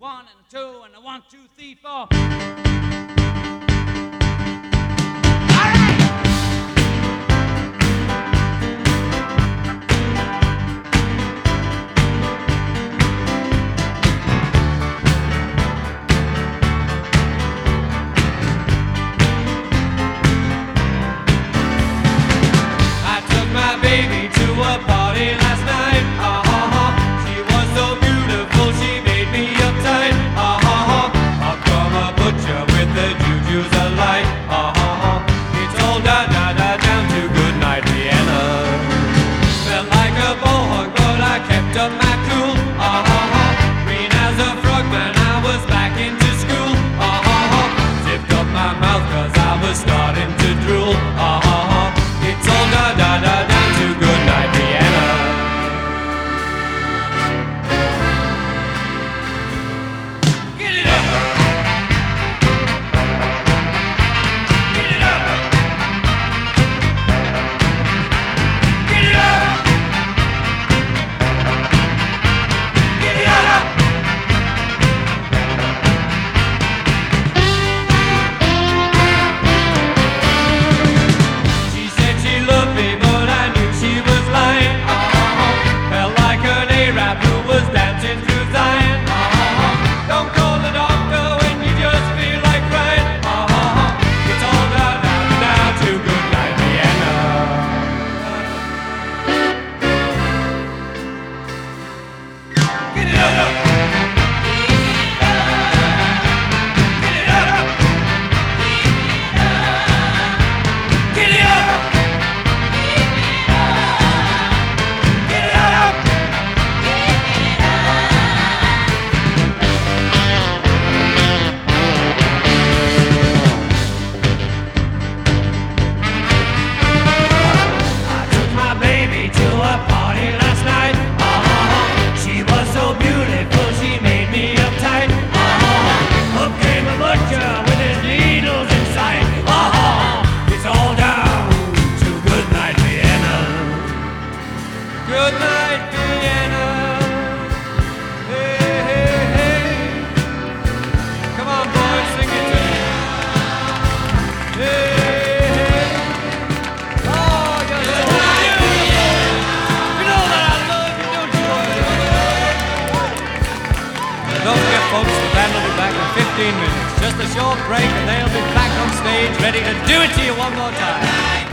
1 and a 2 and a 1, 2, 3, 4. My baby to a party last night. She was so beautiful, she made me uptight. I'll come a butcher with the juju's alight. It's all da da da down to goodnight Vienna. Felt like a bullhug, but I kept up my cool. Green as a frogman, I was back into school. Zipped up my mouth 'cause I was starting to drool. It's all da da da down to goodnight Vienna. Get it up. Get it up. Get it up. Get it up. She said she loved me, but I knew she was lying. Felt like an Arab who was dancing through Zion. Don't call the doctor when you just feel like crying. It's all down, down, down to goodnight Vienna. Get it up. Get it up. Get it up. Get it up! I took my baby to a party last night. She was so beautiful, she made me uptight. Up came a butcher with his needles in sight. It's all down to goodnight Vienna. Good night, Vienna. Hey, hey, hey. Come on, boys, sing it to me. Hey, hey. Oh, you're so beautiful. You know that I love you, don't you? Don't forget, folks, the band will be back in 15 minutes. Just a short break, and they'll be back on stage ready to do it to you one more time.